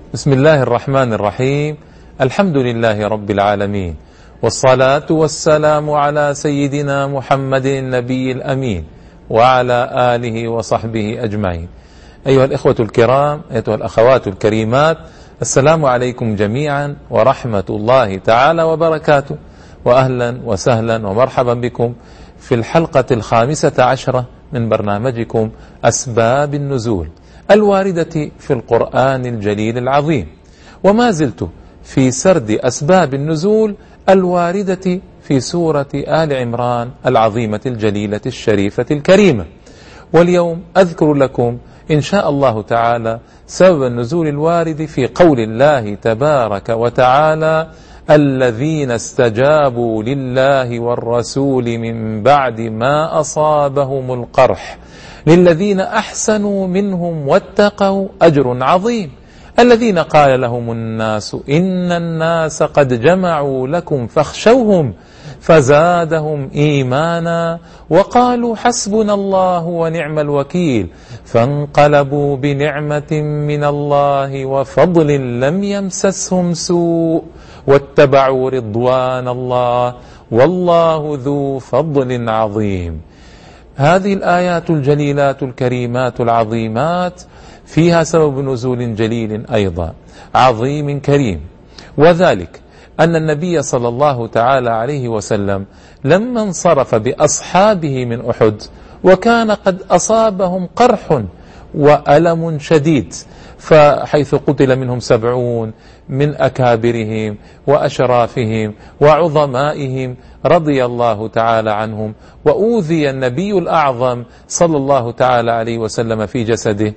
بسم الله الرحمن الرحيم. الحمد لله رب العالمين، والصلاة والسلام على سيدنا محمد النبي الأمين وعلى آله وصحبه أجمعين. أيها الإخوة الكرام، أيها الأخوات الكريمات، السلام عليكم جميعا ورحمة الله تعالى وبركاته، وأهلا وسهلا ومرحبا بكم في الحلقة 15 من برنامجكم أسباب النزول الواردة في القرآن الجليل العظيم. وما زلت في سرد أسباب النزول الواردة في سورة آل عمران العظيمة الجليلة الشريفة الكريمة. واليوم أذكر لكم إن شاء الله تعالى سبب النزول الوارد في قول الله تبارك وتعالى: الذين استجابوا لله والرسول من بعد ما أصابهم القرح للذين أحسنوا منهم واتقوا أجر عظيم. الذين قال لهم الناس إن الناس قد جمعوا لكم فاخشوهم فزادهم إيمانا وقالوا حسبنا الله ونعم الوكيل فانقلبوا بنعمة من الله وفضل لم يمسسهم سوء واتبعوا رضوان الله والله ذو فضل عظيم. هذه الآيات الجليلات الكريمات العظيمات فيها سبب نزول جليل أيضا عظيم كريم، وذلك أن النبي صلى الله تعالى عليه وسلم لما انصرف بأصحابه من أحد وكان قد أصابهم قرح وألم شديد، فحيث قتل منهم 70 من أكابرهم وأشرافهم وعظمائهم رضي الله تعالى عنهم، وأوذي النبي الأعظم صلى الله تعالى عليه وسلم في جسده،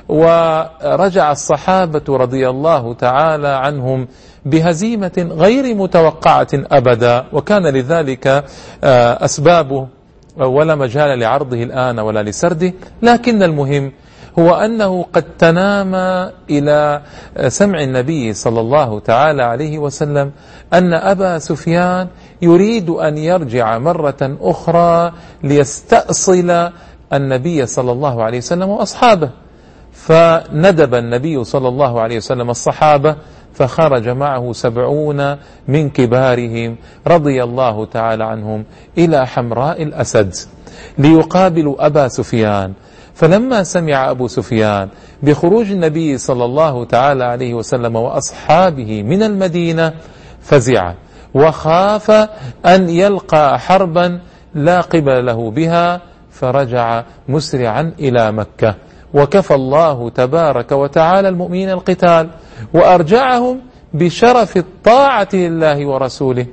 ورجع الصحابة رضي الله تعالى عنهم بهزيمة غير متوقعة أبدا، وكان لذلك أسبابه ولا مجال لعرضه الآن ولا لسرده. لكن المهم هو أنه قد تنام إلى سمع النبي صلى الله تعالى عليه وسلم أن أبا سفيان يريد أن يرجع مرة أخرى ليستأصل النبي صلى الله عليه وسلم وأصحابه، فندب النبي صلى الله عليه وسلم الصحابة فخرج معه 70 من كبارهم رضي الله تعالى عنهم إلى حمراء الأسد ليقابلوا أبا سفيان. فلما سمع أبو سفيان بخروج النبي صلى الله تعالى عليه وسلم وأصحابه من المدينة فزع وخاف أن يلقى حربا لا قبل له بها، فرجع مسرعا إلى مكة، وكفى الله تبارك وتعالى المؤمنين القتال وأرجعهم بشرف الطاعة لله ورسوله.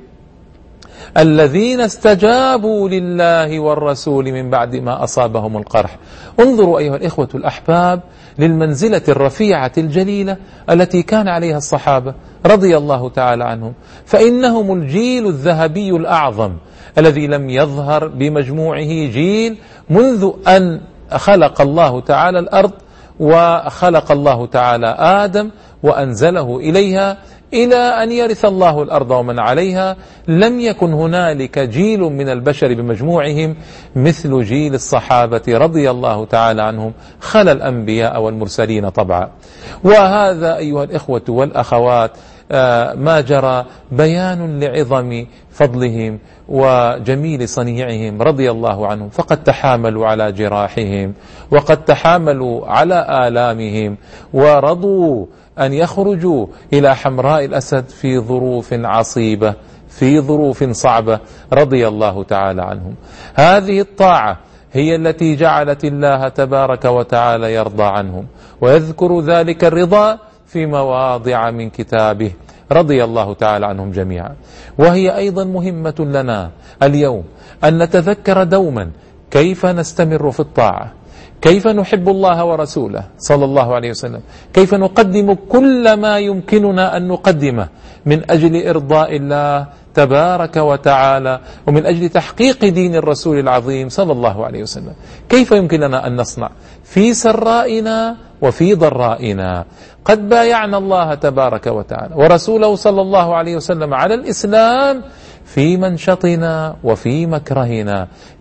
الذين استجابوا لله والرسول من بعد ما أصابهم القرح. انظروا أيها الإخوة الأحباب للمنزلة الرفيعة الجليلة التي كان عليها الصحابة رضي الله تعالى عنهم، فإنهم الجيل الذهبي الأعظم الذي لم يظهر بمجموعه جيل منذ أن خلق الله تعالى الأرض وخلق الله تعالى آدم وأنزله إليها إلى أن يرث الله الأرض ومن عليها. لم يكن هنالك جيل من البشر بمجموعهم مثل جيل الصحابة رضي الله تعالى عنهم، خلا الأنبياء والمرسلين طبعا. وهذا أيها الإخوة والأخوات ما جرى بيان لعظم فضلهم وجميل صنيعهم رضي الله عنهم، فقد تحاملوا على جراحهم وقد تحاملوا على آلامهم ورضوا أن يخرجوا إلى حمراء الأسد في ظروف عصيبة في ظروف صعبة رضي الله تعالى عنهم. هذه الطاعة هي التي جعلت الله تبارك وتعالى يرضى عنهم ويذكر ذلك الرضا في مواضع من كتابه رضي الله تعالى عنهم جميعا. وهي أيضا مهمة لنا اليوم أن نتذكر دوما كيف نستمر في الطاعة، كيف نحب الله ورسوله صلى الله عليه وسلم، كيف نقدم كل ما يمكننا أن نقدمه من أجل إرضاء الله تبارك وتعالى ومن أجل تحقيق دين الرسول العظيم صلى الله عليه وسلم. كيف يمكن لنا أن نصنع في سرائنا وفي ضرائنا؟ قد بايعنا الله تبارك وتعالى ورسوله صلى الله عليه وسلم على الإسلام في منشطنا وفي مكرهنا.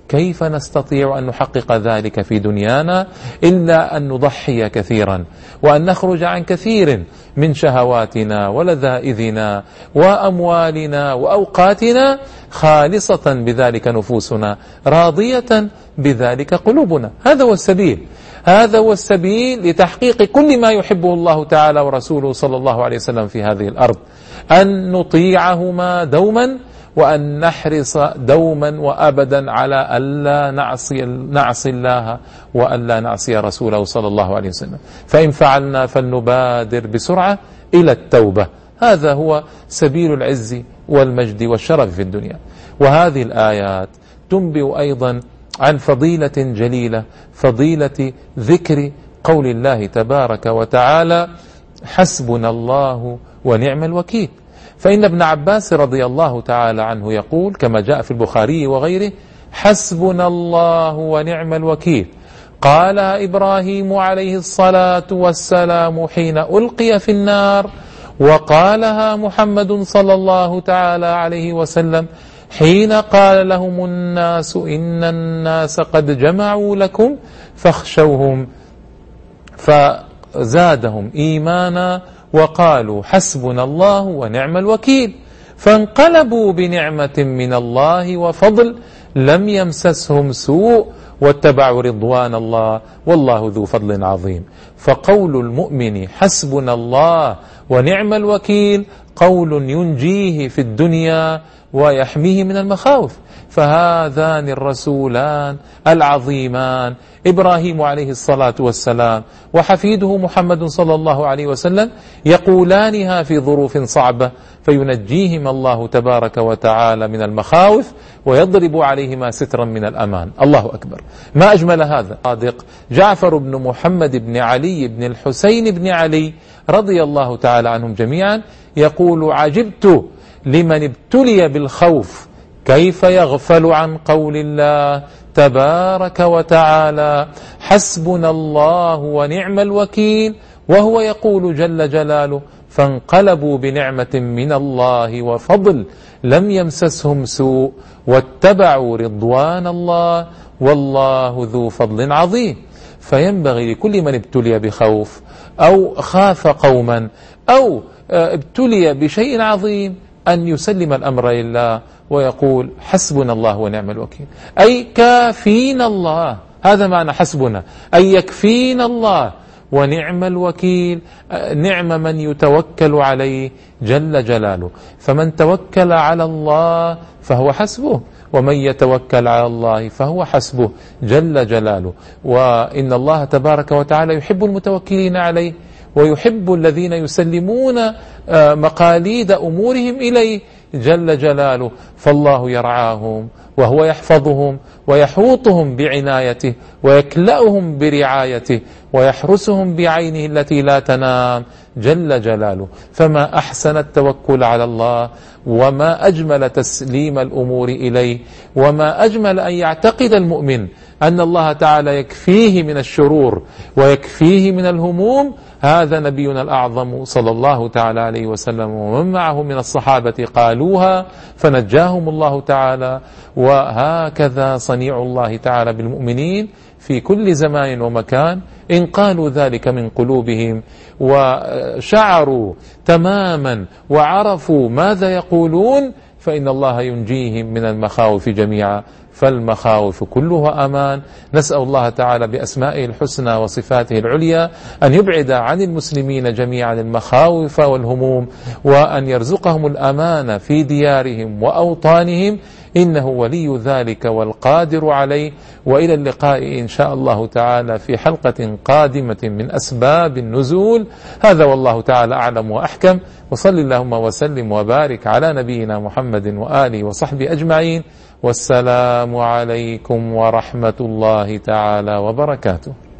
كيف نستطيع أن نحقق ذلك في دنيانا إلا أن نضحي كثيرا، وأن نخرج عن كثير من شهواتنا ولذائذنا وأموالنا وأوقاتنا، خالصة بذلك نفوسنا، راضية بذلك قلوبنا. هذا هو السبيل، هذا هو السبيل لتحقيق كل ما يحبه الله تعالى ورسوله صلى الله عليه وسلم في هذه الأرض، أن نطيعهما دوما، وأن نحرص دوما وأبدا على ألا نعصي الله وألا نعصي رسوله صلى الله عليه وسلم. فإن فعلنا فلنبادر بسرعة إلى التوبة. هذا هو سبيل العز والمجد والشرف في الدنيا. وهذه الآيات تنبئ أيضا عن فضيلة جليلة، فضيلة ذكر قول الله تبارك وتعالى: حسبنا الله ونعم الوكيل. فإن ابن عباس رضي الله تعالى عنه يقول كما جاء في البخاري وغيره: حسبنا الله ونعم الوكيل، قالها إبراهيم عليه الصلاة والسلام حين ألقي في النار، وقالها محمد صلى الله تعالى عليه وسلم حين قال لهم الناس إن الناس قد جمعوا لكم فاخشوهم، فزادهم إيمانا وقالوا حسبنا الله ونعم الوكيل، فانقلبوا بنعمة من الله وفضل لم يمسسهم سوء واتبعوا رضوان الله والله ذو فضل عظيم. فقول المؤمن حسبنا الله ونعم الوكيل قول ينجيه في الدنيا ويحميه من المخاوف. فهذان الرسولان العظيمان إبراهيم عليه الصلاة والسلام وحفيده محمد صلى الله عليه وسلم يقولانها في ظروف صعبة، فينجيهما الله تبارك وتعالى من المخاوف ويضرب عليهما سترا من الأمان. الله أكبر، ما أجمل هذا. صادق جعفر بن محمد بن علي بن الحسين بن علي رضي الله تعالى عنهم جميعا يقول: عجبت لمن ابتلي بالخوف كيف يغفل عن قول الله تبارك وتعالى: حسبنا الله ونعم الوكيل، وهو يقول جل جلاله: فانقلبوا بنعمة من الله وفضل لم يمسسهم سوء واتبعوا رضوان الله والله ذو فضل عظيم. فينبغي لكل من ابتلي بخوف أو خاف قوما أو ابتلي بشيء عظيم أن يسلم الأمر لله ويقول: حسبنا الله ونعم الوكيل، أي كافينا الله. هذا معنى حسبنا، أي يكفينا الله ونعم الوكيل، نعم من يتوكل عليه جل جلاله. فمن توكل على الله فهو حسبه، ومن يتوكل على الله فهو حسبه جل جلاله. وإن الله تبارك وتعالى يحب المتوكلين عليه، ويحب الذين يسلمون مقاليد أمورهم إليه جل جلاله. فالله يرعاهم وهو يحفظهم ويحوطهم بعنايته ويكلأهم برعايته ويحرسهم بعينه التي لا تنام جل جلاله. فما أحسن التوكل على الله، وما أجمل تسليم الأمور إليه، وما أجمل أن يعتقد المؤمن أن الله تعالى يكفيه من الشرور ويكفيه من الهموم. هذا نبينا الأعظم صلى الله تعالى عليه وسلم ومن معه من الصحابة قالوها فنجاهم الله تعالى. وهكذا صنيع الله تعالى بالمؤمنين في كل زمان ومكان. إن قالوا ذلك من قلوبهم وشعروا تماما وعرفوا ماذا يقولون فإن الله ينجيهم من المخاوف جميعا، فالمخاوف كلها أمان. نسأل الله تعالى بأسمائه الحسنى وصفاته العليا أن يبعد عن المسلمين جميعا المخاوف والهموم، وأن يرزقهم الأمان في ديارهم وأوطانهم، إنه ولي ذلك والقادر عليه. وإلى اللقاء إن شاء الله تعالى في حلقة قادمة من أسباب النزول. هذا والله تعالى أعلم وأحكم، وصل اللهم وسلم وبارك على نبينا محمد وآله وصحبه أجمعين، والسلام عليكم ورحمة الله تعالى وبركاته.